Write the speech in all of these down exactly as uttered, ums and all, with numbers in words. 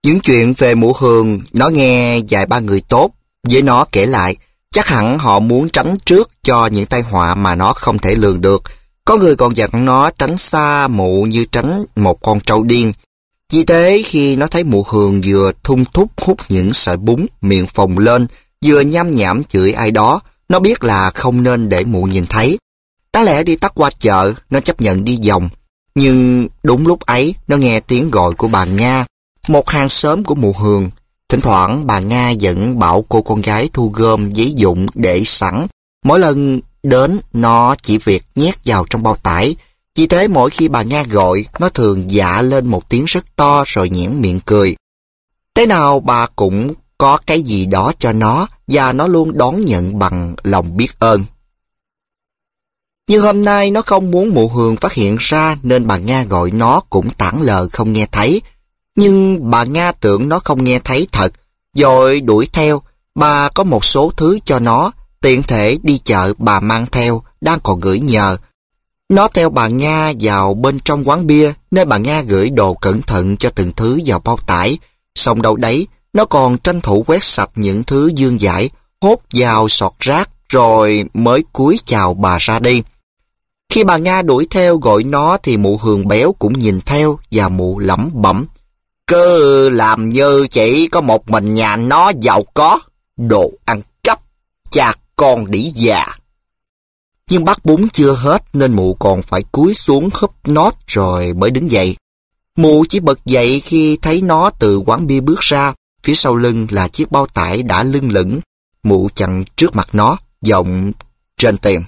Những chuyện về mụ Hường nó nghe vài ba người tốt với nó kể lại. Chắc hẳn họ muốn tránh trước cho những tai họa mà nó không thể lường được. Có người còn dặn nó tránh xa mụ như tránh một con trâu điên. Vì thế khi nó thấy mụ Hường vừa thung thúc hút những sợi bún, miệng phồng lên, vừa nhăm nhảm chửi ai đó, nó biết là không nên để mụ nhìn thấy. Đáng lẽ đi tắt qua chợ, nó chấp nhận đi vòng. Nhưng đúng lúc ấy, nó nghe tiếng gọi của bà Nga, một hàng xóm của mụ Hường. Thỉnh thoảng bà Nga vẫn bảo cô con gái thu gom giấy dụng để sẵn. Mỗi lần đến, nó chỉ việc nhét vào trong bao tải. Vì thế mỗi khi bà Nga gọi, nó thường dạ lên một tiếng rất to rồi nhoẻn miệng cười. Thế nào bà cũng có cái gì đó cho nó, và nó luôn đón nhận bằng lòng biết ơn. Nhưng hôm nay nó không muốn mụ Hường phát hiện ra nên bà Nga gọi nó cũng tản lờ không nghe thấy. Nhưng bà Nga tưởng nó không nghe thấy thật, rồi đuổi theo. Bà có một số thứ cho nó, tiện thể đi chợ bà mang theo, đang còn gửi nhờ. Nó theo bà Nga vào bên trong quán bia, nơi bà Nga gửi đồ cẩn thận cho từng thứ vào bao tải. Xong đâu đấy, nó còn tranh thủ quét sạch những thứ dương dãi, hốt vào sọt rác, rồi mới cúi chào bà ra đi. Khi bà Nga đuổi theo gọi nó thì mụ Hường béo cũng nhìn theo và mụ lẩm bẩm. Cứ làm như chỉ có một mình nhà nó giàu có, đồ ăn cắp, cha con đĩ già. Nhưng bát bún chưa hết nên mụ còn phải cúi xuống húp nót rồi mới đứng dậy. Mụ chỉ bật dậy khi thấy nó từ quán bia bước ra, phía sau lưng là chiếc bao tải đã lưng lửng. Mụ chặn trước mặt nó, giọng trên tiền.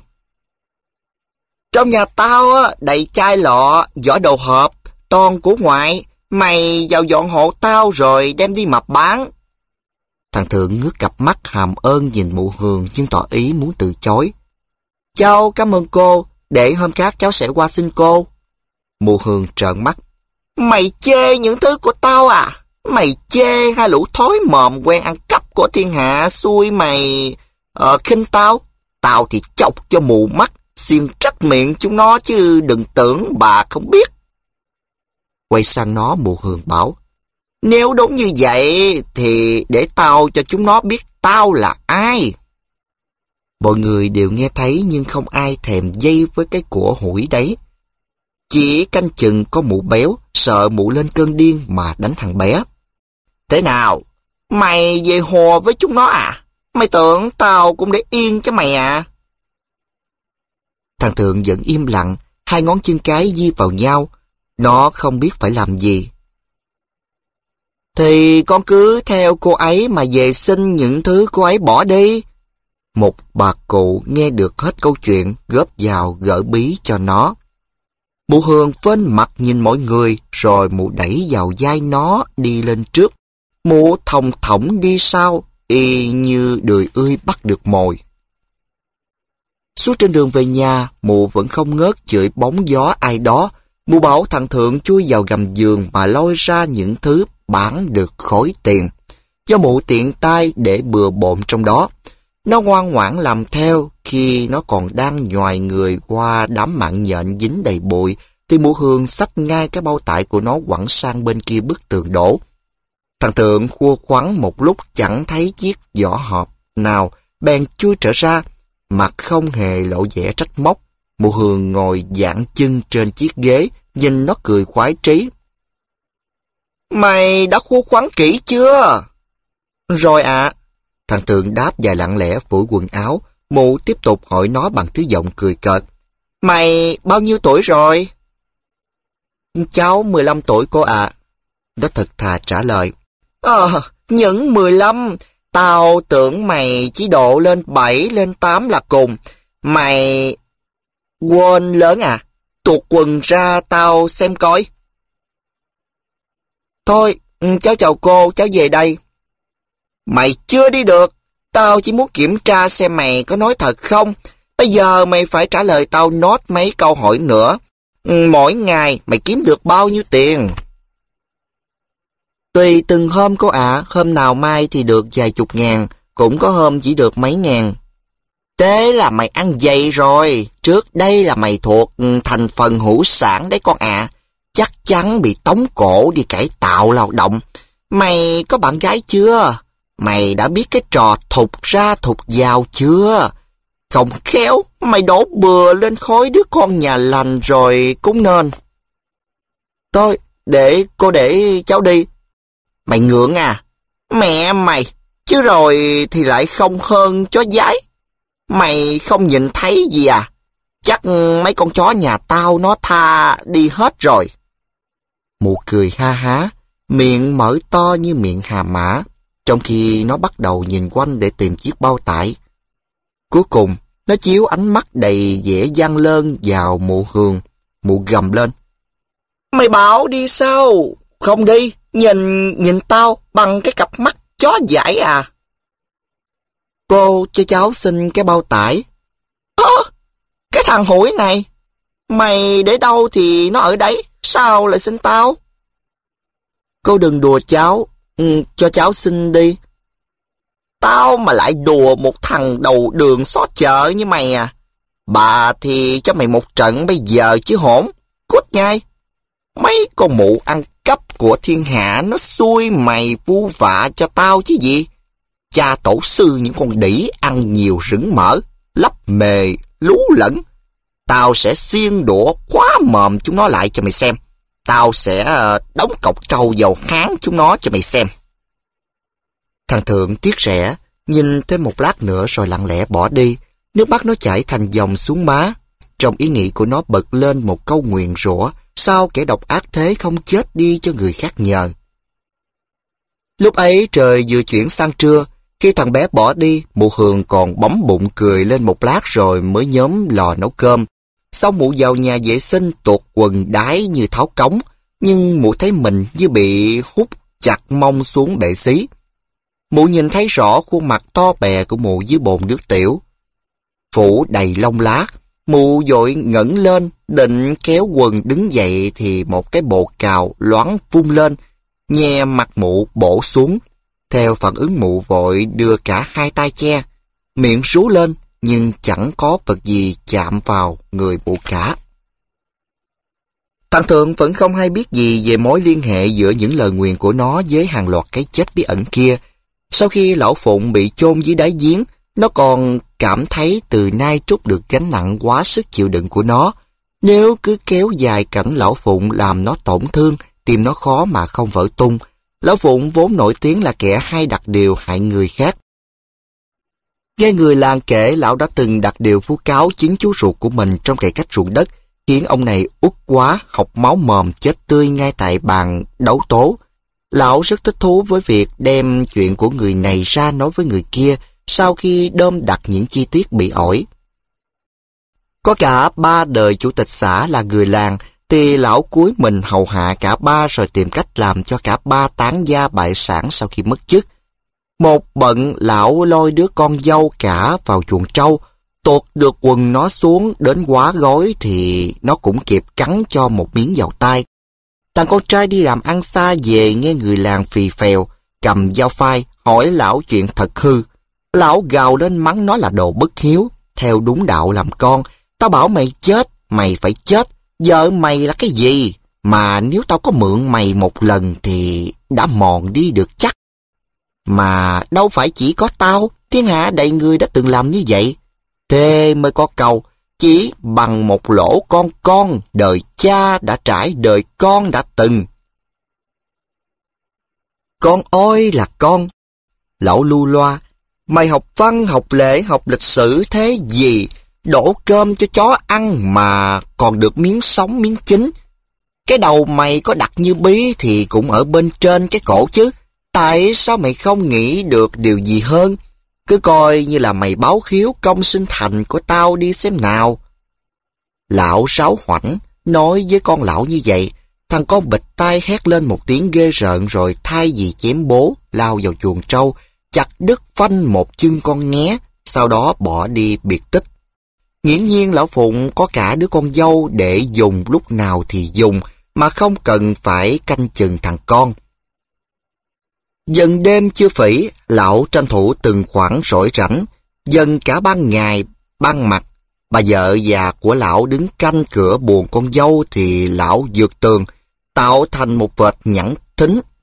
Trong nhà tao á, đầy chai lọ, vỏ đồ hộp, toàn của ngoại. Mày vào dọn hộ tao rồi đem đi mập bán. Thằng Thượng ngước cặp mắt hàm ơn nhìn mụ Hường nhưng tỏ ý muốn từ chối. Cháu cảm ơn cô, để hôm khác cháu sẽ qua xin cô. Mụ Hường trợn mắt. Mày chê những thứ của tao à? Mày chê hai lũ thối mồm quen ăn cắp của thiên hạ xui mày ờ, khinh tao? Tao thì chọc cho mù mắt, xiên trách miệng chúng nó chứ đừng tưởng bà không biết. Quay sang nó mụ Hường bảo. Nếu đúng như vậy thì để tao cho chúng nó biết tao là ai. Mọi người đều nghe thấy nhưng không ai thèm dây với cái của hủi đấy. Chỉ canh chừng có mụ béo, sợ mụ lên cơn điên mà đánh thằng bé. Thế nào? Mày về hò với chúng nó à? Mày tưởng tao cũng để yên cho mày à? Thằng Thượng vẫn im lặng, hai ngón chân cái di vào nhau. Nó không biết phải làm gì. Thì con cứ theo cô ấy mà về xin những thứ cô ấy bỏ đi. Một bà cụ nghe được hết câu chuyện góp vào gỡ bí cho nó. Mụ Hường phên mặt nhìn mọi người rồi mụ đẩy vào vai nó đi lên trước. Mụ thòng thỏng đi sau, y như đười ươi bắt được mồi. Suốt trên đường về nhà, mụ vẫn không ngớt chửi bóng gió ai đó. Mụ bảo thằng Thượng chui vào gầm giường mà lôi ra những thứ bán được khối tiền. Do mụ tiện tay để bừa bộn trong đó. Nó ngoan ngoãn làm theo. Khi nó còn đang nhoài người qua đám mạng nhện dính đầy bụi, thì mụ Hường xách ngay cái bao tải của nó quẳng sang bên kia bức tường đổ. Thằng Thượng khua khoắn một lúc chẳng thấy chiếc vỏ hộp nào, bèn chui trở ra, mặt không hề lộ vẻ trách móc. Mụ Hường ngồi dạn chân trên chiếc ghế, nhìn nó cười khoái trí. Mày đã khua khoắn kỹ chưa? Rồi ạ. À. Thằng Thượng đáp và lặng lẽ phủi quần áo. Mụ tiếp tục hỏi nó bằng thứ giọng cười cợt. Mày bao nhiêu tuổi rồi? Cháu mười lăm tuổi cô ạ. À. Nó thật thà trả lời. Ờ, những mười lăm, tao tưởng mày chỉ độ lên bảy, lên tám là cùng. Mày quên lớn à? Tuột quần ra tao xem coi. Thôi, cháu chào cô, cháu về đây. Mày chưa đi được, tao chỉ muốn kiểm tra xem mày có nói thật không. Bây giờ mày phải trả lời tao nốt mấy câu hỏi nữa. Mỗi ngày mày kiếm được bao nhiêu tiền? Tùy từng hôm cô ạ, à, hôm nào mai thì được vài chục ngàn, cũng có hôm chỉ được mấy ngàn. Thế là mày ăn dày rồi, trước đây là mày thuộc thành phần hữu sản đấy con ạ. À. Chắc chắn bị tống cổ đi cải tạo lao động. Mày có bạn gái chưa? Mày đã biết cái trò thục ra thục vào chưa? Không khéo, mày đổ bừa lên khối đứa con nhà lành rồi cũng nên. Thôi, để cô để cháu đi. Mày ngượng à? Mẹ mày, chứ rồi thì lại không hơn chó dái. Mày không nhìn thấy gì à? Chắc mấy con chó nhà tao nó tha đi hết rồi. Mụ cười ha há, miệng mở to như miệng hà mã, trong khi nó bắt đầu nhìn quanh để tìm chiếc bao tải. Cuối cùng, nó chiếu ánh mắt đầy vẻ gian lơn vào mụ Hường. Mụ gầm lên. Mày bảo đi sao? Không đi, nhìn nhìn tao bằng cái cặp mắt chó dại à? Cô cho cháu xin cái bao tải. Ơ, cái thằng hủi này, mày để đâu thì nó ở đấy, sao lại xin tao? Cô đừng đùa cháu, ừ, cho cháu xin đi. Tao mà lại đùa một thằng đầu đường xó chợ như mày à? Bà thì cho mày một trận bây giờ chứ hổn, cút ngay. Mấy con mụ ăn cắp của thiên hạ nó xui mày vu vạ cho tao chứ gì. Cha tổ sư những con đĩ ăn nhiều rứng mỡ, lấp mề, lú lẫn. Tao sẽ xiên đũa khóa mồm chúng nó lại cho mày xem. Tao sẽ đóng cọc trâu vào háng chúng nó cho mày xem. Thằng Thượng tiếc rẻ, nhìn thêm một lát nữa rồi lặng lẽ bỏ đi. Nước mắt nó chảy thành dòng xuống má. Trong ý nghĩ của nó bật lên một câu nguyền rủa, sao kẻ độc ác thế không chết đi cho người khác nhờ. Lúc ấy trời vừa chuyển sang trưa. Khi thằng bé bỏ đi, mụ Hường còn bấm bụng cười lên một lát rồi mới nhóm lò nấu cơm. Xong mụ vào nhà vệ sinh tuột quần đái như tháo cống, nhưng mụ thấy mình như bị hút chặt mông xuống bệ xí. Mụ nhìn thấy rõ khuôn mặt to bè của mụ dưới bồn nước tiểu. Phủ đầy lông lá, mụ vội ngẩng lên, định kéo quần đứng dậy thì một cái bộ cào loáng vung lên, nhe mặt mụ bổ xuống. Theo phản ứng mụ vội đưa cả hai tay che, miệng rú lên nhưng chẳng có vật gì chạm vào người mụ cả. Thằng Thượng vẫn không hay biết gì về mối liên hệ giữa những lời nguyền của nó với hàng loạt cái chết bí ẩn kia. Sau khi lão Phụng bị chôn dưới đáy giếng, nó còn cảm thấy từ nay trút được gánh nặng quá sức chịu đựng của nó. Nếu cứ kéo dài cảnh lão Phụng làm nó tổn thương, tim nó khó mà không vỡ tung. Lão Phụng vốn nổi tiếng là kẻ hay đặt điều hại người khác. Nghe người làng kể, lão đã từng đặt điều vu cáo chính chú ruột của mình trong cày cách ruộng đất, khiến ông này uất quá, học máu mồm chết tươi ngay tại bàn đấu tố. Lão rất thích thú với việc đem chuyện của người này ra nói với người kia sau khi đom đặt những chi tiết bị ổi. Có cả ba đời chủ tịch xã là người làng, thì lão cúi mình hầu hạ cả ba rồi tìm cách làm cho cả ba tán gia bại sản sau khi mất chức. Một bận lão lôi đứa con dâu cả vào chuồng trâu, tuột được quần nó xuống đến quá gối thì nó cũng kịp cắn cho một miếng vào tai. Thằng con trai đi làm ăn xa về nghe người làng phì phèo, cầm dao phai, hỏi lão chuyện thật hư. Lão gào lên mắng nó là đồ bất hiếu, theo đúng đạo làm con. Tao bảo mày chết, mày phải chết. Vợ mày là cái gì? Mà nếu tao có mượn mày một lần thì đã mòn đi được chắc. Mà đâu phải chỉ có tao, thiên hạ đầy người đã từng làm như vậy. Thế mới có câu, chỉ bằng một lỗ con con, đời cha đã trải, đời con đã từng. Con ơi là con. Lão lu loa, mày học văn, học lễ, học lịch sử thế gì? Đổ cơm cho chó ăn mà còn được miếng sống miếng chín. Cái đầu mày có đặt như bí thì cũng ở bên trên cái cổ chứ. Tại sao mày không nghĩ được điều gì hơn? Cứ coi như là mày báo hiếu công sinh thành của tao đi xem nào. Lão sáo hoảnh nói với con lão như vậy. Thằng con bịch tai hét lên một tiếng ghê rợn rồi thay vì chém bố lao vào chuồng trâu, chặt đứt phanh một chân con nghé, sau đó bỏ đi biệt tích. Nghiễm nhiên lão Phụng có cả đứa con dâu để dùng lúc nào thì dùng, mà không cần phải canh chừng thằng con. Dần đêm chưa phỉ, lão tranh thủ từng khoảng rỗi rảnh, dần cả ban ngày, ban mặt. Bà vợ già của lão đứng canh cửa buồng con dâu thì lão vượt tường, tạo thành một vệt nhẵn thính.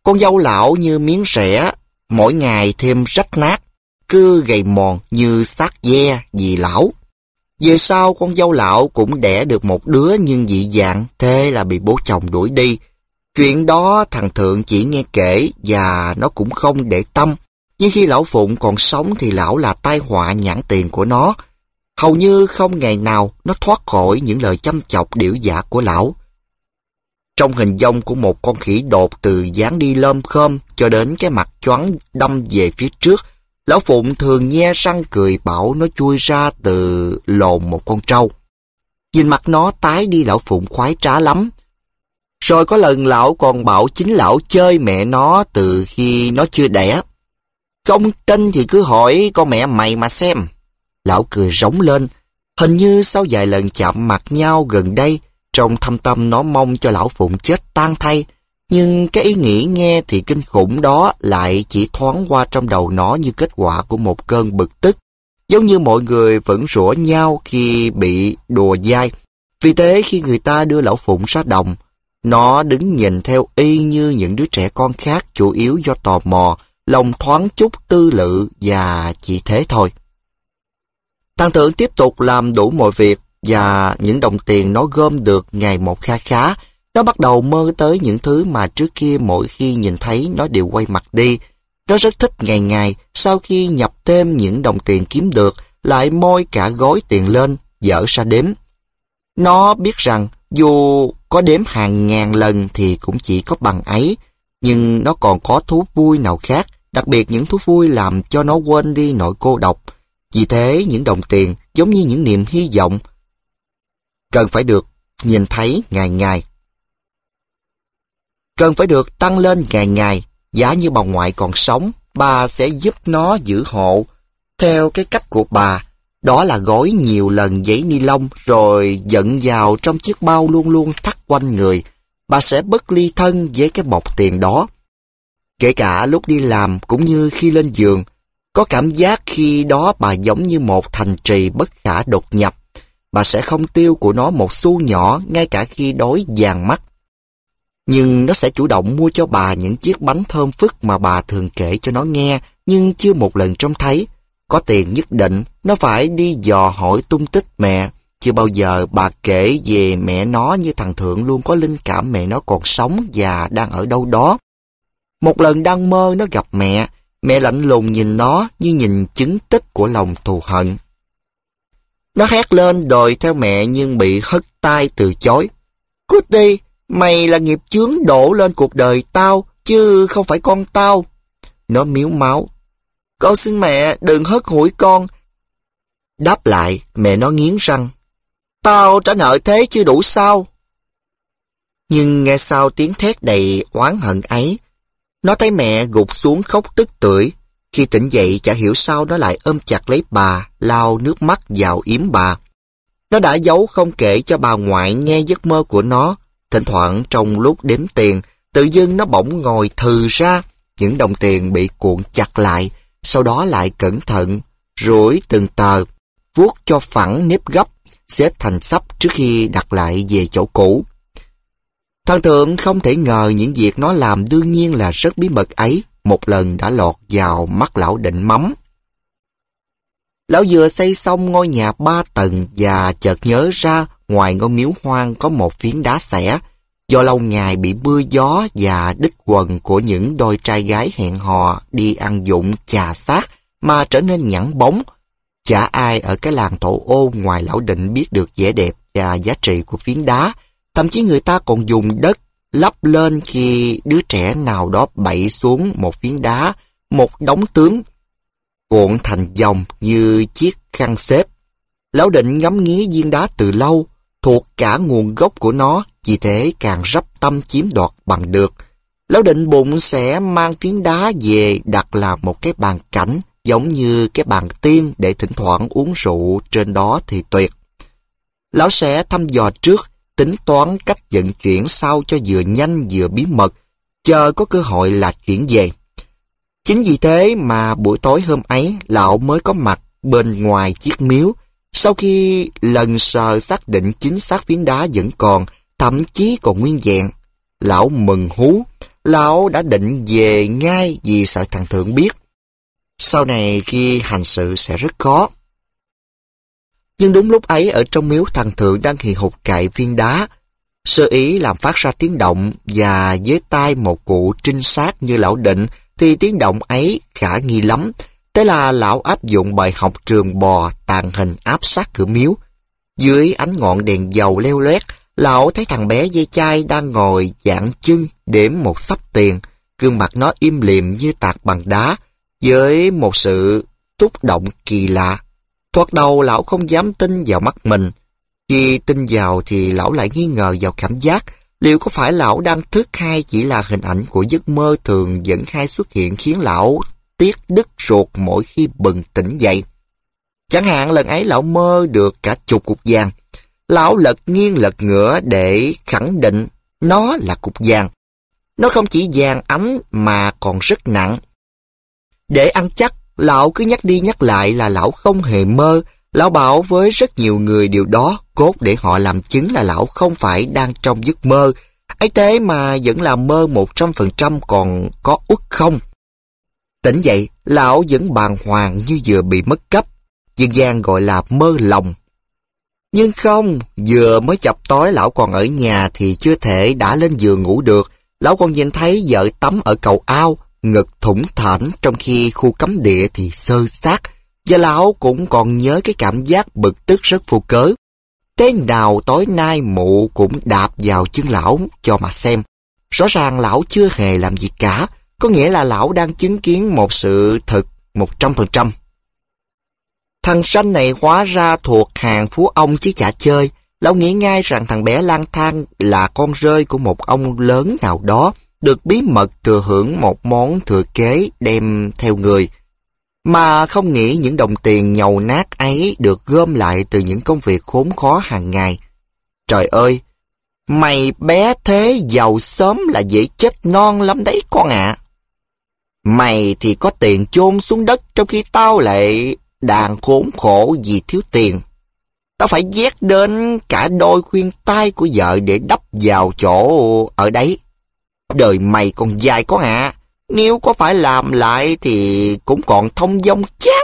Con dâu lão như miếng rẻ, mỗi ngày thêm rách nát, cứ gầy mòn như xác ve vì lão. Về sau con dâu lão cũng đẻ được một đứa nhưng dị dạng, thế là bị bố chồng đuổi đi. Chuyện đó thằng Thượng chỉ nghe kể và nó cũng không để tâm. Nhưng khi lão Phụng còn sống thì lão là tai họa nhãn tiền của nó. Hầu như không ngày nào nó thoát khỏi những lời chăm chọc điểu giả của lão. Trong hình dong của một con khỉ đột từ dáng đi lơm khơm cho đến cái mặt choáng đâm về phía trước, lão Phụng thường nhe răng cười bảo nó chui ra từ lồn một con trâu. Nhìn mặt nó tái đi lão Phụng khoái trá lắm. Rồi có lần lão còn bảo chính lão chơi mẹ nó từ khi nó chưa đẻ. Không tin thì cứ hỏi con mẹ mày mà xem. Lão cười rống lên. Hình như sau vài lần chạm mặt nhau gần đây, trong thâm tâm nó mong cho lão Phụng chết tan thay. Nhưng cái ý nghĩ nghe thì kinh khủng đó lại chỉ thoáng qua trong đầu nó như kết quả của một cơn bực tức. Giống như mọi người vẫn rủa nhau khi bị đùa dai. Vì thế khi người ta đưa lão Phụng ra đồng, nó đứng nhìn theo y như những đứa trẻ con khác, chủ yếu do tò mò, lòng thoáng chút tư lự và chỉ thế thôi. Thằng Thượng tiếp tục làm đủ mọi việc và những đồng tiền nó gom được ngày một kha khá. Nó bắt đầu mơ tới những thứ mà trước kia mỗi khi nhìn thấy nó đều quay mặt đi. Nó rất thích ngày ngày sau khi nhập thêm những đồng tiền kiếm được lại moi cả gói tiền lên, dở ra đếm. Nó biết rằng dù có đếm hàng ngàn lần thì cũng chỉ có bằng ấy, nhưng nó còn có thú vui nào khác, đặc biệt những thú vui làm cho nó quên đi nỗi cô độc. Vì thế những đồng tiền giống như những niềm hy vọng cần phải được nhìn thấy ngày ngày. Cần phải được tăng lên ngày ngày. Giả như bà ngoại còn sống, bà sẽ giúp nó giữ hộ theo cái cách của bà. Đó là gói nhiều lần giấy ni lông rồi dẫn vào trong chiếc bao luôn luôn thắt quanh người. Bà sẽ bất ly thân với cái bọc tiền đó. Kể cả lúc đi làm cũng như khi lên giường, có cảm giác khi đó bà giống như một thành trì bất khả đột nhập. Bà sẽ không tiêu của nó một xu nhỏ ngay cả khi đói vàng mắt. Nhưng nó sẽ chủ động mua cho bà những chiếc bánh thơm phức mà bà thường kể cho nó nghe nhưng chưa một lần trông thấy. Có tiền nhất định, nó phải đi dò hỏi tung tích mẹ. Chưa bao giờ bà kể về mẹ nó như thằng Thượng luôn có linh cảm mẹ nó còn sống và đang ở đâu đó. Một lần đang mơ nó gặp mẹ, mẹ lạnh lùng nhìn nó như nhìn chứng tích của lòng thù hận. Nó hét lên đòi theo mẹ nhưng bị hất tay từ chối. Cút đi, mày là nghiệp chướng đổ lên cuộc đời tao, chứ không phải con tao. Nó miếu máu. Con xin mẹ đừng hất hủi con. Đáp lại, mẹ nó nghiến răng. Tao trả nợ thế chưa đủ sao? Nhưng nghe sau tiếng thét đầy oán hận ấy, nó thấy mẹ gục xuống khóc tức tưởi. Khi tỉnh dậy chả hiểu sao nó lại ôm chặt lấy bà, lau nước mắt vào yếm bà. Nó đã giấu không kể cho bà ngoại nghe giấc mơ của nó. Thỉnh thoảng trong lúc đếm tiền, tự dưng nó bỗng ngồi thừ ra, những đồng tiền bị cuộn chặt lại, sau đó lại cẩn thận, rủi từng tờ, vuốt cho phẳng nếp gấp, xếp thành sắp trước khi đặt lại về chỗ cũ. Thằng Thượng không thể ngờ những việc nó làm đương nhiên là rất bí mật ấy, một lần đã lọt vào mắt lão Định mắm. Lão vừa xây xong ngôi nhà ba tầng và chợt nhớ ra ngoài ngôi miếu hoang có một phiến đá xẻ. Do lâu ngày bị mưa gió và đích quần của những đôi trai gái hẹn hò đi ăn dụng chà xác mà trở nên nhẵn bóng. Chả ai ở cái làng Thổ Ô ngoài lão Định biết được vẻ đẹp và giá trị của phiến đá. Thậm chí người ta còn dùng đất lấp lên khi đứa trẻ nào đó bậy xuống một phiến đá, một đống tướng, cuộn thành dòng như chiếc khăn xếp. Lão Định ngắm nghía viên đá từ lâu, thuộc cả nguồn gốc của nó, vì thế càng rắp tâm chiếm đoạt bằng được. Lão Định bụng sẽ mang phiến đá về đặt làm một cái bàn cảnh, giống như cái bàn tiên để thỉnh thoảng uống rượu trên đó thì tuyệt. Lão sẽ thăm dò trước, tính toán cách vận chuyển sao cho vừa nhanh vừa bí mật, chờ có cơ hội là chuyển về. Chính vì thế mà buổi tối hôm ấy, lão mới có mặt bên ngoài chiếc miếu. Sau khi lần sờ xác định chính xác phiến đá vẫn còn, thậm chí còn nguyên vẹn, lão mừng hú. lão đã định về ngay vì sợ thằng Thượng biết. Sau này khi hành sự sẽ rất khó. Nhưng đúng lúc ấy ở trong miếu thằng Thượng đang hì hục cạy viên đá. Sơ ý làm phát ra tiếng động và với tai một cụ trinh sát như lão Định thì tiếng động ấy khả nghi lắm. Thế là lão áp dụng bài học trường bò tàng hình áp sát cửa miếu. Dưới ánh ngọn đèn dầu leo loét, lão thấy thằng bé dây chai đang ngồi dạng chân đếm một xấp tiền. Gương mặt nó im lìm như tạc bằng đá, với một sự xúc động kỳ lạ. Thoạt đầu lão không dám tin vào mắt mình. Khi tin vào thì lão lại nghi ngờ vào cảm giác. Liệu có phải lão đang thức hay chỉ là hình ảnh của giấc mơ thường dẫn hay xuất hiện khiến lão tiếc đứt ruột mỗi khi bừng tỉnh dậy? Chẳng hạn lần ấy lão mơ được cả chục cục vàng. Lão lật nghiêng lật ngửa để khẳng định nó là cục vàng. Nó không chỉ vàng ánh mà còn rất nặng. Để ăn chắc, lão cứ nhắc đi nhắc lại là lão không hề mơ. Lão bảo với rất nhiều người điều đó, cốt để họ làm chứng là lão không phải đang trong giấc mơ. Ấy thế mà vẫn là mơ một trăm phần trăm còn có uất không. Tỉnh dậy, lão vẫn bàng hoàng như vừa bị mất cấp. Dân gian gọi là mơ lòng. Nhưng không, vừa mới chập tối lão còn ở nhà thì chưa thể đã lên giường ngủ được. Lão còn nhìn thấy vợ tắm ở cầu ao, ngực thủng thảnh trong khi khu cấm địa thì xơ xác. Và lão cũng còn nhớ cái cảm giác bực tức rất vô cớ. Thế nào tối nay mụ cũng đạp vào chân lão cho mà xem. Rõ ràng lão chưa hề làm gì cả, có nghĩa là lão đang chứng kiến một sự thật một trăm phần trăm. Thằng sanh này hóa ra thuộc hàng phú ông chứ chả chơi. Lão nghĩ ngay rằng thằng bé lang thang là con rơi của một ông lớn nào đó, được bí mật thừa hưởng một món thừa kế đem theo người. Mà không nghĩ những đồng tiền nhầu nát ấy được gom lại từ những công việc khốn khó hàng ngày. Trời ơi, mày bé thế giàu sớm là dễ chết non lắm đấy con ạ. À. Mày thì có tiền chôn xuống đất trong khi tao lại đàn khốn khổ vì thiếu tiền. Tao phải vét đến cả đôi khuyên tai của vợ để đắp vào chỗ ở đấy. Đời mày còn dài con ạ. À. Nếu có phải làm lại thì cũng còn thông dong chán.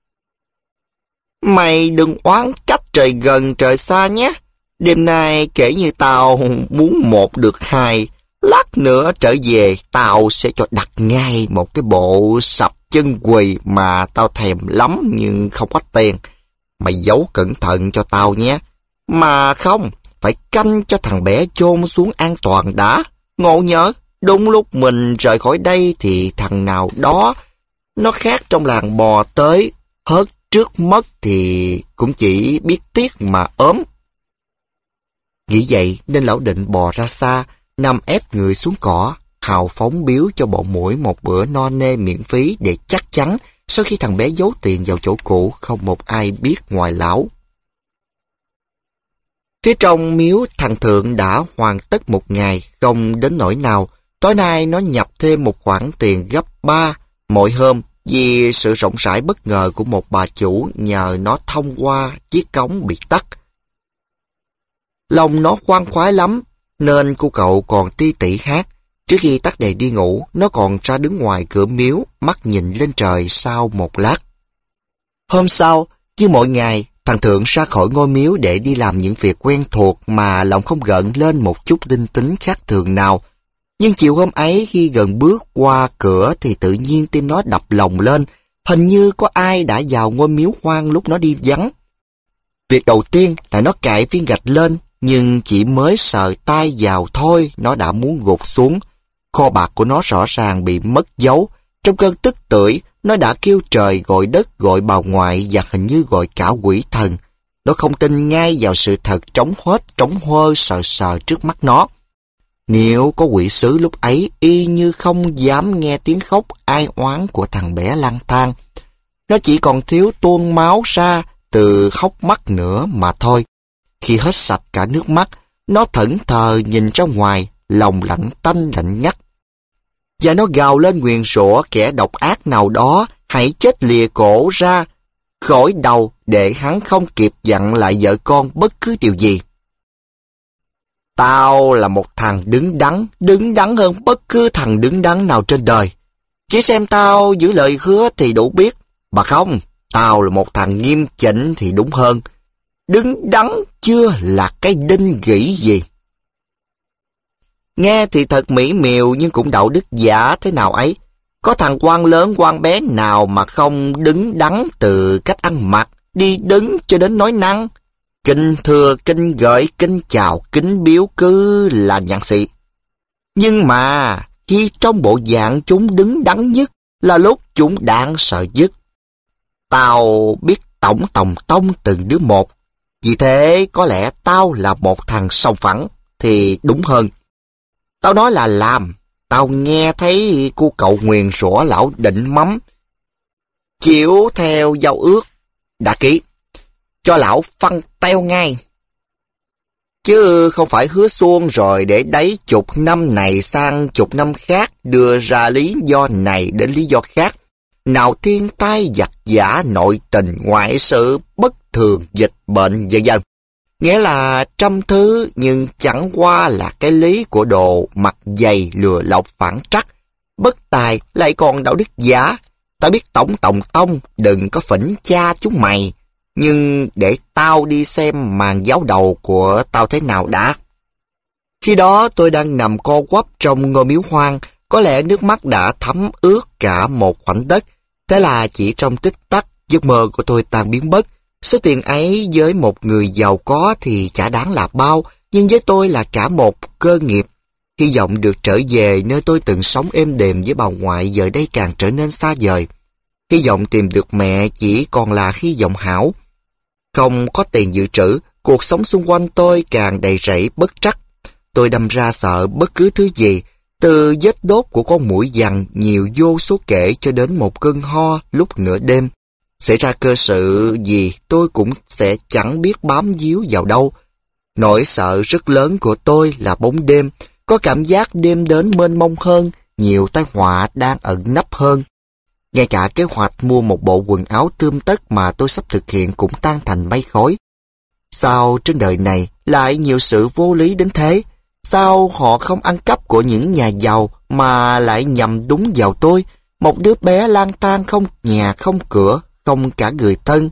Mày đừng oán trách trời gần trời xa nhé. Đêm nay kể như tao muốn một được hai. Lát nữa trở về tao sẽ cho đặt ngay một cái bộ sập chân quỳ mà tao thèm lắm nhưng không có tiền. Mày giấu cẩn thận cho tao nhé. Mà không, phải canh cho thằng bé chôn xuống an toàn đã. Ngộ nhớ. Đúng lúc mình rời khỏi đây thì thằng nào đó nó khác trong làng bò tới, hớt trước mất thì cũng chỉ biết tiếc mà ốm. Nghĩ vậy nên lão Định bò ra xa, nằm ép người xuống cỏ, hào phóng biếu cho bọn muỗi một bữa no nê miễn phí để chắc chắn sau khi thằng bé giấu tiền vào chỗ cũ không một ai biết ngoài lão. Phía trong miếu thằng Thượng đã hoàn tất một ngày, không đến nỗi nào. Tối nay nó nhập thêm một khoản tiền gấp ba mỗi hôm vì sự rộng rãi bất ngờ của một bà chủ nhờ nó thông qua chiếc cống bị tắc. Lòng nó khoan khoái lắm nên cô cậu còn ti tỉ hát. Trước khi tắt đèn đi ngủ, nó còn ra đứng ngoài cửa miếu, mắt nhìn lên trời sau một lát. Hôm sau, như mọi ngày, thằng Thượng ra khỏi ngôi miếu để đi làm những việc quen thuộc mà lòng không gợn lên một chút linh tính khác thường nào. Nhưng chiều hôm ấy khi gần bước qua cửa thì tự nhiên tim nó đập lồng lên, hình như có ai đã vào ngôi miếu hoang lúc nó đi vắng. Việc đầu tiên là nó cạy viên gạch lên, nhưng chỉ mới sờ tay vào thôi nó đã muốn gục xuống. Kho bạc của nó rõ ràng bị mất dấu. Trong cơn tức tưởi, nó đã kêu trời gọi đất gọi bà ngoại và hình như gọi cả quỷ thần. Nó không tin ngay vào sự thật trống hết trống hơ sờ sờ trước mắt nó. Nếu có quỷ sứ lúc ấy y như không dám nghe tiếng khóc ai oán của thằng bé lang thang. Nó chỉ còn thiếu tuôn máu ra từ hốc mắt nữa mà thôi. Khi hết sạch cả nước mắt, nó thẫn thờ nhìn ra ngoài, lòng lạnh tanh lạnh ngắt. Và nó gào lên nguyền rủa kẻ độc ác nào đó hãy chết lìa cổ ra khỏi đầu để hắn không kịp dặn lại vợ con bất cứ điều gì. Tao là một thằng đứng đắn, đứng đắn hơn bất cứ thằng đứng đắn nào trên đời. Chỉ xem tao giữ lời hứa thì đủ biết. Mà không, tao là một thằng nghiêm chỉnh thì đúng hơn. Đứng đắn chưa là cái đinh gỉ gì. Nghe thì thật mỹ miều nhưng cũng đạo đức giả thế nào ấy. Có thằng quan lớn quan bé nào mà không đứng đắn từ cách ăn mặc, đi đứng cho đến nói năng. Kinh thưa, kinh gửi, kinh chào, kính biếu cứ là nhạc sĩ. Nhưng mà khi trong bộ dạng chúng đứng đắn nhất là lúc chúng đáng sợ nhất. Tao biết tổng tòng tông từng đứa một. Vì thế có lẽ tao là một thằng sòng phẳng thì đúng hơn. Tao nói là làm. Tao nghe thấy cô cậu nguyền rủa lão Định Mắm. Chịu theo giao ước đã ký. Cho lão phăng teo ngay. Chứ không phải hứa xuông rồi để đấy chục năm này sang chục năm khác đưa ra lý do này đến lý do khác. Nào thiên tai giặc giả nội tình ngoại sự bất thường dịch bệnh vân vân. Nghĩa là trăm thứ nhưng chẳng qua là cái lý của đồ mặt dày lừa lọc phản trắc. Bất tài lại còn đạo đức giả. Tao biết tổng tổng tông đừng có phỉnh cha chúng mày. Nhưng để tao đi xem màn giáo đầu của tao thế nào đã. Khi đó tôi đang nằm co quắp trong ngôi miếu hoang. Có lẽ nước mắt đã thấm ướt cả một khoảnh đất. Thế là chỉ trong tích tắc giấc mơ của tôi tan biến mất. Số tiền ấy với một người giàu có thì chả đáng là bao, nhưng với tôi là cả một cơ nghiệp. Hy vọng được trở về nơi tôi từng sống êm đềm với bà ngoại giờ đây càng trở nên xa vời. Hy vọng tìm được mẹ chỉ còn là hy vọng hão. Không có tiền dự trữ, cuộc sống xung quanh tôi càng đầy rẫy bất trắc. Tôi đâm ra sợ bất cứ thứ gì, từ vết đốt của con muỗi giằng nhiều vô số kể cho đến một cơn ho lúc nửa đêm. Xảy ra cơ sự gì tôi cũng sẽ chẳng biết bám víu vào đâu. Nỗi sợ rất lớn của tôi là bóng đêm, có cảm giác đêm đến mênh mông hơn, nhiều tai họa đang ẩn nấp hơn. Ngay cả kế hoạch mua một bộ quần áo tươm tất mà tôi sắp thực hiện cũng tan thành mây khói. Sao trên đời này lại nhiều sự vô lý đến thế? Sao họ không ăn cắp của những nhà giàu mà lại nhằm đúng vào tôi, một đứa bé lang thang không nhà không cửa, không cả người thân?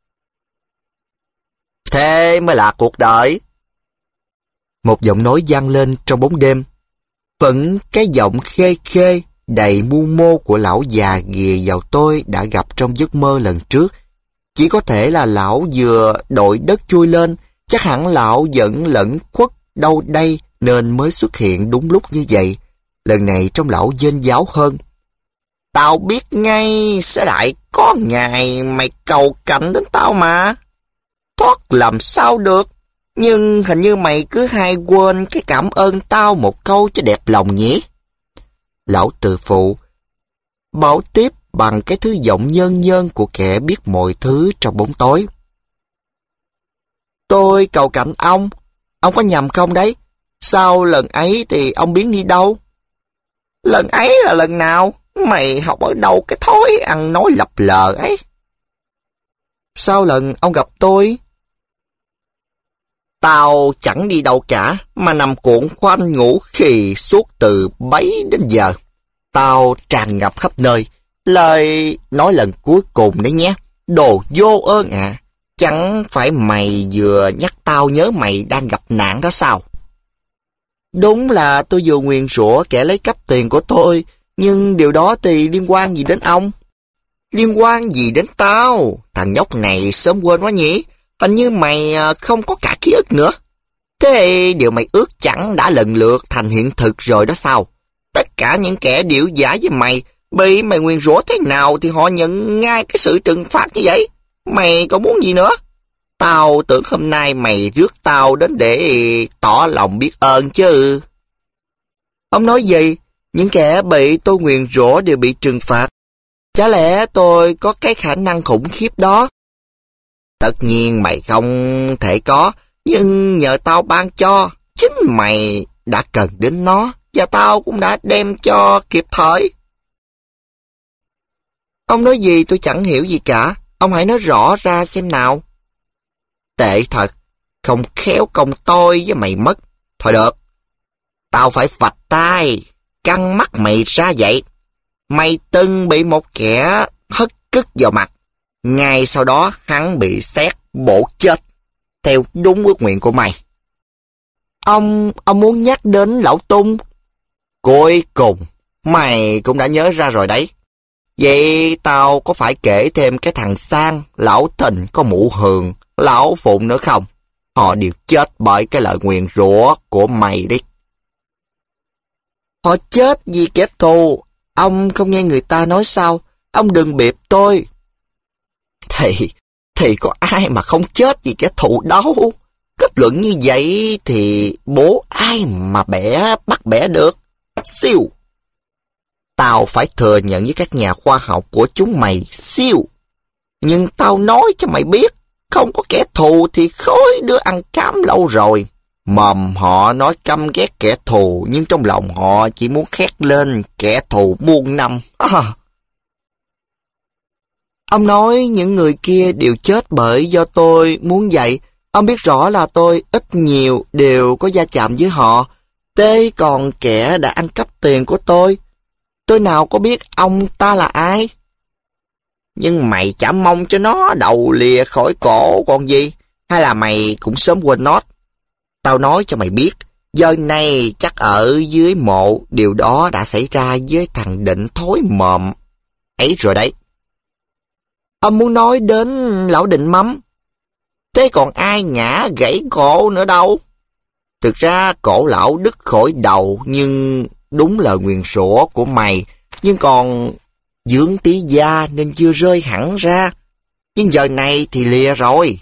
Thế mới là cuộc đời. Một giọng nói vang lên trong bóng đêm. Vẫn cái giọng khê khê, đầy mưu mô của lão già ghìa vào tôi đã gặp trong giấc mơ lần trước. Chỉ có thể là lão vừa đội đất chui lên, chắc hẳn lão vẫn lẫn khuất đâu đây nên mới xuất hiện đúng lúc như vậy. Lần này trong lão dên dáo hơn. Tao biết ngay sẽ lại có ngày mày cầu cạnh đến tao mà. Thoát làm sao được. Nhưng hình như mày cứ hay quên cái cảm ơn tao một câu cho đẹp lòng nhỉ. Lão từ phụ bảo tiếp bằng cái thứ giọng nhơn nhơn của kẻ biết mọi thứ trong bóng tối. Tôi cầu cạnh ông. Ông có nhầm không đấy? Sao lần ấy thì ông biến đi đâu? Lần ấy là lần nào? Mày học ở đâu cái thói ăn nói lập lờ ấy? Sao lần ông gặp tôi? Tao chẳng đi đâu cả, mà nằm cuộn khoanh ngủ khì suốt từ bấy đến giờ. Tao tràn ngập khắp nơi. Lời nói lần cuối cùng đấy nhé. Đồ vô ơn à. Chẳng phải mày vừa nhắc tao nhớ mày đang gặp nạn đó sao? Đúng là tôi vừa nguyền rủa kẻ lấy cắp tiền của tôi, nhưng điều đó thì liên quan gì đến ông? Liên quan gì đến tao? Thằng nhóc này sớm quên quá nhỉ? Hình như mày không có cả ký ức nữa. Thế điều mày ước chẳng đã lần lượt thành hiện thực rồi đó sao? Tất cả những kẻ điệu giả với mày, bị mày nguyền rủa thế nào thì họ nhận ngay cái sự trừng phạt như vậy. Mày còn muốn gì nữa? Tao tưởng hôm nay mày rước tao đến để tỏ lòng biết ơn chứ. Ông nói gì? Những kẻ bị tôi nguyền rủa đều bị trừng phạt. Chả lẽ tôi có cái khả năng khủng khiếp đó? Tất nhiên mày không thể có, nhưng nhờ tao ban cho, chính mày đã cần đến nó, và tao cũng đã đem cho kịp thời. Ông nói gì tôi chẳng hiểu gì cả, ông hãy nói rõ ra xem nào. Tệ thật, không khéo công tôi với mày mất. Thôi được, tao phải phạch tay, căng mắt mày ra vậy. Mày từng bị một kẻ hất cức vào mặt. Ngay sau đó hắn bị sét bổ chết, theo đúng ước nguyện của mày. Ông, ông muốn nhắc đến lão Tung? Cuối cùng, mày cũng đã nhớ ra rồi đấy. Vậy tao có phải kể thêm cái thằng Sang, lão Thịnh, có mụ Hường, lão Phụng nữa không? Họ đều chết bởi cái lời nguyền rủa của mày đi. Họ chết vì kẻ thù. Ông không nghe người ta nói sao? Ông đừng bịp tôi. Thì, thì có ai mà không chết vì kẻ thù đâu. Kết luận như vậy thì bố ai mà bẻ bắt bẻ được. Siêu. Tao phải thừa nhận với các nhà khoa học của chúng mày siêu. Nhưng tao nói cho mày biết, không có kẻ thù thì khối đứa ăn cám lâu rồi. Mồm họ nói căm ghét kẻ thù, nhưng trong lòng họ chỉ muốn khét lên kẻ thù muôn năm. À. Ông nói những người kia đều chết bởi do tôi muốn vậy. Ông biết rõ là tôi ít nhiều đều có va chạm với họ. Thế còn kẻ đã ăn cắp tiền của tôi, tôi nào có biết ông ta là ai? Nhưng mày chả mong cho nó đầu lìa khỏi cổ còn gì? Hay là mày cũng sớm quên nó? Tao nói cho mày biết, giờ này chắc ở dưới mộ điều đó đã xảy ra với thằng Định thối mồm ấy rồi đấy. Ông muốn nói đến lão Định Mắm? Thế còn ai ngã gãy cổ nữa đâu? Thực ra cổ lão đứt khỏi đầu, nhưng đúng lời nguyền rủa của mày, nhưng còn dưỡng tí da nên chưa rơi hẳn ra. Nhưng giờ này thì lìa rồi.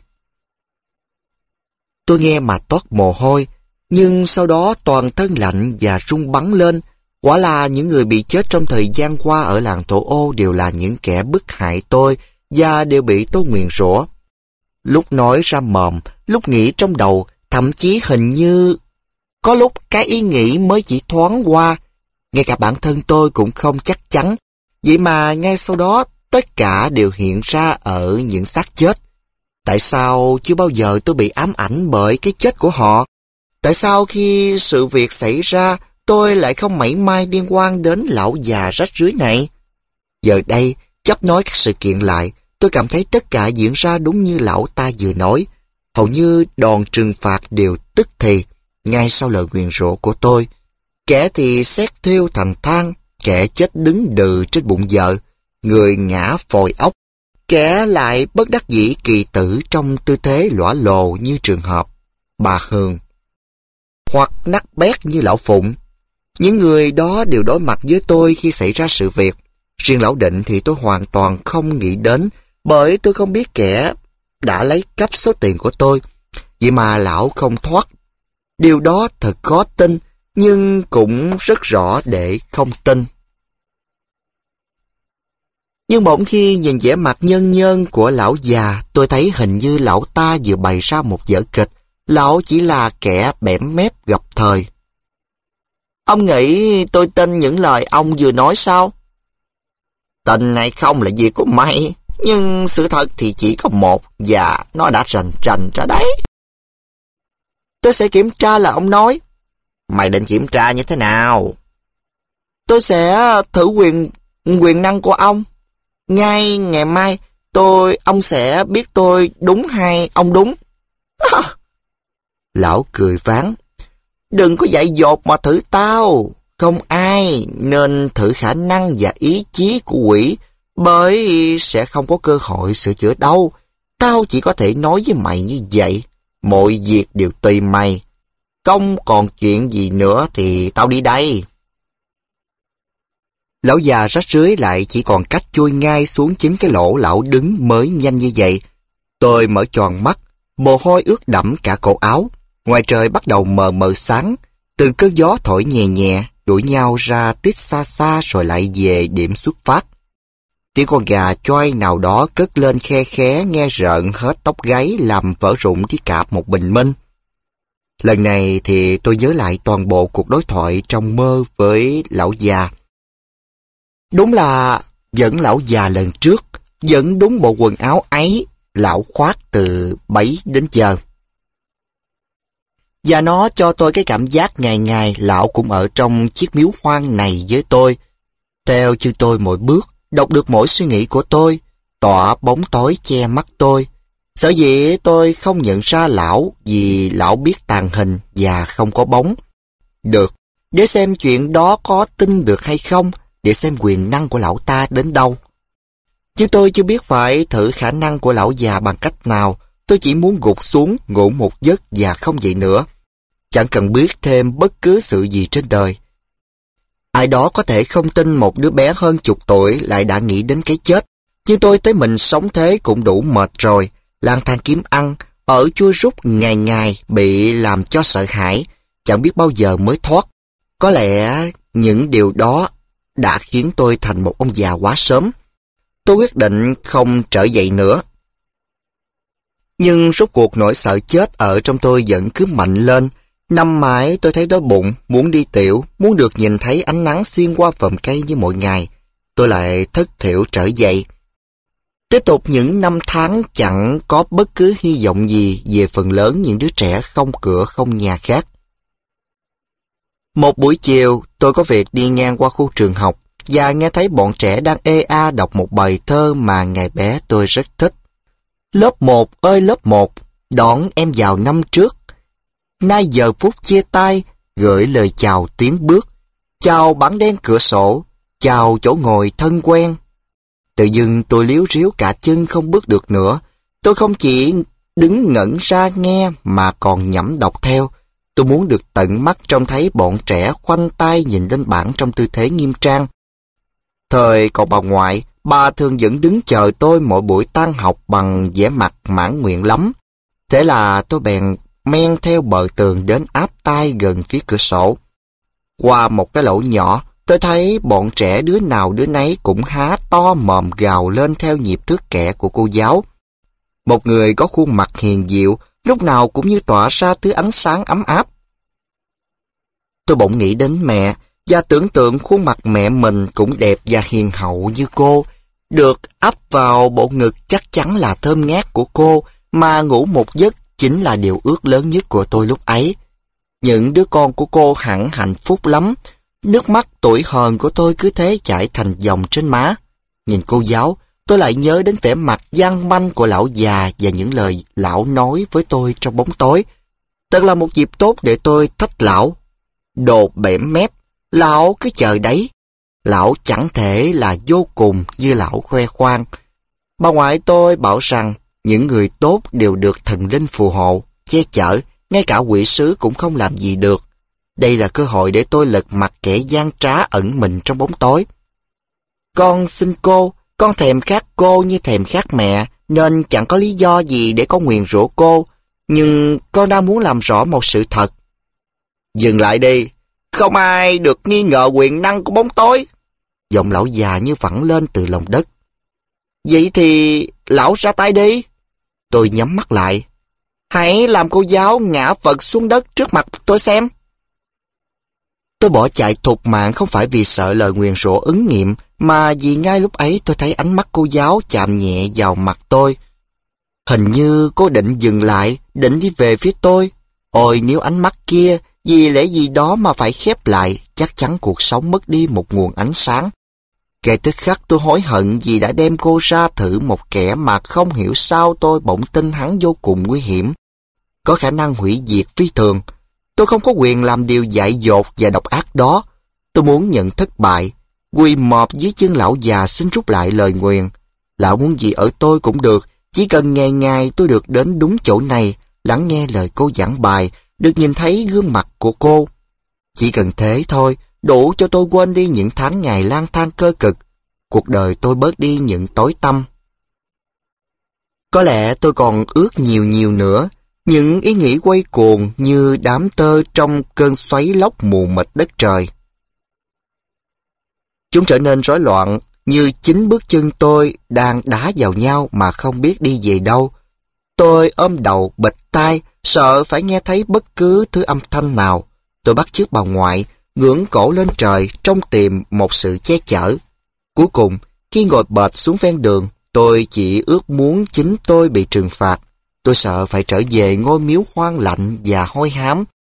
Tôi nghe mà toát mồ hôi, nhưng sau đó toàn thân lạnh và run bắn lên. Quả là những người bị chết trong thời gian qua ở làng Thổ Ô đều là những kẻ bức hại tôi và đều bị tôi nguyền rủa. Lúc nói ra mồm, lúc nghĩ trong đầu, thậm chí hình như có lúc cái ý nghĩ mới chỉ thoáng qua. Ngay cả bản thân tôi cũng không chắc chắn. Vậy mà ngay sau đó tất cả đều hiện ra ở những xác chết. Tại sao chưa bao giờ tôi bị ám ảnh bởi cái chết của họ? Tại sao khi sự việc xảy ra tôi lại không mảy may liên quan đến lão già rách rưới này? Giờ đây, chấp nối các sự kiện lại, tôi cảm thấy tất cả diễn ra đúng như lão ta vừa nói. Hầu như đòn trừng phạt đều tức thì, ngay sau lời nguyền rủa của tôi. Kẻ thì xét thiêu thành than, kẻ chết đứng đừ trên bụng vợ, người ngã phồi ốc, kẻ lại bất đắc dĩ kỳ tử trong tư thế lõa lồ như trường hợp bà Hường, hoặc nắc bét như lão Phụng. Những người đó đều đối mặt với tôi khi xảy ra sự việc. Riêng lão Định thì tôi hoàn toàn không nghĩ đến, bởi tôi không biết kẻ đã lấy cắp số tiền của tôi. Vậy mà lão không thoát. Điều đó thật khó tin, nhưng cũng rất rõ để không tin. Nhưng bỗng khi nhìn vẻ mặt nhơn nhơn của lão già, tôi thấy hình như lão ta vừa bày ra một vở kịch. Lão chỉ là kẻ bẽm mép gặp thời. Ông nghĩ tôi tin những lời ông vừa nói sao? Tin hay không là việc của mày, nhưng sự thật thì chỉ có một, và nó đã rành rành ra đấy. Tôi sẽ kiểm tra là ông nói. Mày định kiểm tra như thế nào? Tôi sẽ thử quyền quyền năng của ông. Ngay ngày mai, tôi ông sẽ biết tôi đúng hay ông đúng. Lão cười ván. Đừng có dại dột mà thử tao. Không ai nên thử khả năng và ý chí của quỷ, bởi sẽ không có cơ hội sửa chữa đâu. Tao chỉ có thể nói với mày như vậy. Mọi việc đều tùy mày. Không còn chuyện gì nữa thì tao đi đây. Lão già rách rưới lại chỉ còn cách chui ngay xuống chính cái lỗ lão đứng mới nhanh như vậy. Tôi mở tròn mắt, mồ hôi ướt đẫm cả cổ áo. Ngoài trời bắt đầu mờ mờ sáng, từng cơn gió thổi nhẹ nhẹ, đuổi nhau ra tít xa xa rồi lại về điểm xuất phát. Tiếng con gà choai nào đó cất lên khe khé nghe rợn hết tóc gáy, làm vỡ rụng đi cạp một bình minh. Lần này thì tôi nhớ lại toàn bộ cuộc đối thoại trong mơ với lão già. Đúng là vẫn lão già lần trước, vẫn đúng bộ quần áo ấy lão khoác từ bấy đến giờ. Và nó cho tôi cái cảm giác ngày ngày lão cũng ở trong chiếc miếu hoang này với tôi. Theo chân tôi mỗi bước, đọc được mỗi suy nghĩ của tôi, tỏa bóng tối che mắt tôi. Sở dĩ tôi không nhận ra lão vì lão biết tàn hình và không có bóng. Được, để xem chuyện đó có tin được hay không, để xem quyền năng của lão ta đến đâu. Chứ tôi chưa biết phải thử khả năng của lão già bằng cách nào. Tôi chỉ muốn gục xuống, ngủ một giấc và không dậy nữa. Chẳng cần biết thêm bất cứ sự gì trên đời. Ai đó có thể không tin một đứa bé hơn chục tuổi lại đã nghĩ đến cái chết. Nhưng tôi thấy mình sống thế cũng đủ mệt rồi. Lang thang kiếm ăn, ở chui rút ngày ngày bị làm cho sợ hãi, chẳng biết bao giờ mới thoát. Có lẽ những điều đó đã khiến tôi thành một ông già quá sớm. Tôi quyết định không trở dậy nữa. Nhưng rốt cuộc nỗi sợ chết ở trong tôi vẫn cứ mạnh lên. Năm mãi tôi thấy đói bụng, muốn đi tiểu, muốn được nhìn thấy ánh nắng xuyên qua vòm cây như mọi ngày. Tôi lại thất thểu trở dậy. Tiếp tục những năm tháng chẳng có bất cứ hy vọng gì về phần lớn những đứa trẻ không cửa không nhà khác. Một buổi chiều, tôi có việc đi ngang qua khu trường học và nghe thấy bọn trẻ đang ê a đọc một bài thơ mà ngày bé tôi rất thích. Lớp một ơi lớp một, đón em vào năm trước. Nay giờ phút chia tay, gửi lời chào tiến bước. Chào bảng đen cửa sổ, chào chỗ ngồi thân quen. Tự dưng tôi liếu riếu cả chân không bước được nữa. Tôi không chỉ đứng ngẩn ra nghe mà còn nhẩm đọc theo. Tôi muốn được tận mắt trông thấy bọn trẻ khoanh tay nhìn lên bảng trong tư thế nghiêm trang. Thời còn bà ngoại, bà thường vẫn đứng chờ tôi mỗi buổi tan học bằng vẻ mặt mãn nguyện lắm. Thế là tôi bèn men theo bờ tường đến áp tai gần phía cửa sổ. Qua một cái lỗ nhỏ, tôi thấy bọn trẻ đứa nào đứa nấy cũng há to mồm gào lên theo nhịp thước kẻ của cô giáo. Một người có khuôn mặt hiền dịu, lúc nào cũng như tỏa ra thứ ánh sáng ấm áp. Tôi bỗng nghĩ đến mẹ, và tưởng tượng khuôn mặt mẹ mình cũng đẹp và hiền hậu như cô. Được ấp vào bộ ngực chắc chắn là thơm ngát của cô, mà ngủ một giấc chính là điều ước lớn nhất của tôi lúc ấy. Những đứa con của cô hẳn hạnh phúc lắm. Nước mắt tủi hờn của tôi cứ thế chảy thành dòng trên má. Nhìn cô giáo, tôi lại nhớ đến vẻ mặt gian manh của lão già và những lời lão nói với tôi trong bóng tối. Thật là một dịp tốt để tôi thách lão. Đồ bẽm mép, lão cứ chờ đấy. Lão chẳng thể là vô cùng như lão khoe khoang. Bà ngoại tôi bảo rằng những người tốt đều được thần linh phù hộ, che chở, ngay cả quỷ sứ cũng không làm gì được. Đây là cơ hội để tôi lật mặt kẻ gian trá ẩn mình trong bóng tối. Con xin cô, con thèm khát cô như thèm khát mẹ, nên chẳng có lý do gì để con nguyền rủa cô, nhưng con đang muốn làm rõ một sự thật. Dừng lại đi, không ai được nghi ngờ quyền năng của bóng tối. Giọng lão già như vẳng lên từ lòng đất. Vậy thì lão ra tay đi. Tôi nhắm mắt lại. Hãy làm cô giáo ngã vật xuống đất trước mặt tôi xem. Tôi bỏ chạy thục mạng không phải vì sợ lời nguyền rủa ứng nghiệm, mà vì ngay lúc ấy tôi thấy ánh mắt cô giáo chạm nhẹ vào mặt tôi. Hình như cô định dừng lại, định đi về phía tôi. Ôi nếu ánh mắt kia vì lẽ gì đó mà phải khép lại, chắc chắn cuộc sống mất đi một nguồn ánh sáng. Ngay tức khắc tôi hối hận vì đã đem cô ra thử một kẻ mà không hiểu sao tôi bỗng tin hắn vô cùng nguy hiểm, có khả năng hủy diệt phi thường. Tôi không có quyền làm điều dại dột và độc ác đó. Tôi muốn nhận thất bại, quỳ mọp dưới chân lão già xin rút lại lời nguyền. Lão muốn gì ở tôi cũng được, chỉ cần ngày ngày tôi được đến đúng chỗ này, lắng nghe lời cô giảng bài, được nhìn thấy gương mặt của cô. Chỉ cần thế thôi, đủ cho tôi quên đi những tháng ngày lang thang cơ cực. Cuộc đời tôi bớt đi những tối tăm. Có lẽ tôi còn ước nhiều nhiều nữa. Những ý nghĩ quay cuồng như đám tơ trong cơn xoáy lốc mù mịt đất trời. Chúng trở nên rối loạn như chính bước chân tôi đang đá vào nhau mà không biết đi về đâu. Tôi ôm đầu bịt tai, sợ phải nghe thấy bất cứ thứ âm thanh nào. Tôi bắt chước bà ngoại, ngưỡng cổ lên trời trông tìm một sự che chở. Cuối cùng, khi ngồi bệt xuống ven đường, tôi chỉ ước muốn chính tôi bị trừng phạt. Tôi sợ phải trở về ngôi miếu hoang lạnh và hôi hám,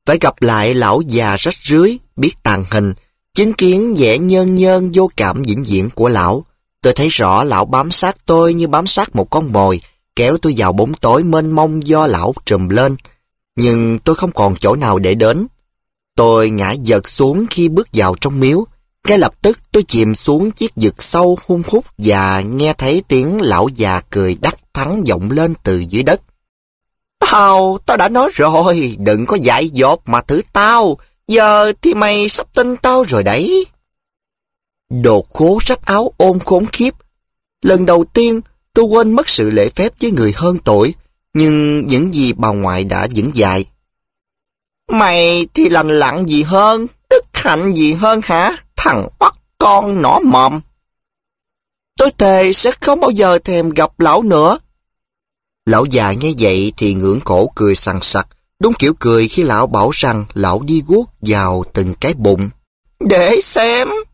Phải gặp lại lão già rách rưới, biết tàn hình, chứng kiến vẻ nhơn nhơn vô cảm vĩnh viễn của lão. Tôi thấy rõ lão bám sát tôi như bám sát một con mồi, kéo tôi vào bóng tối mênh mông do lão trùm lên. Nhưng tôi không còn chỗ nào để đến. Tôi ngã giật xuống khi bước vào trong miếu. Ngay lập tức tôi chìm xuống chiếc vực sâu hun hút và nghe thấy tiếng lão già cười đắc thắng vọng lên từ dưới đất. Tao, tao đã nói rồi, đừng có dại dột mà thử tao. Giờ thì mày sắp tin tao rồi đấy. Đồ khố rách áo ôm khốn khiếp. Lần đầu tiên tôi quên mất sự lễ phép với người hơn tuổi, nhưng những gì bà ngoại đã vững dạy. Mày thì lành lặn gì hơn, đức hạnh gì hơn hả, thằng bắt con nỏ mồm. Tôi thề sẽ không bao giờ thèm gặp lão nữa. Lão già nghe vậy thì ngưỡng cổ cười sằng sặc, đúng kiểu cười khi lão bảo rằng lão đi guốc vào từng cái bụng. Để xem,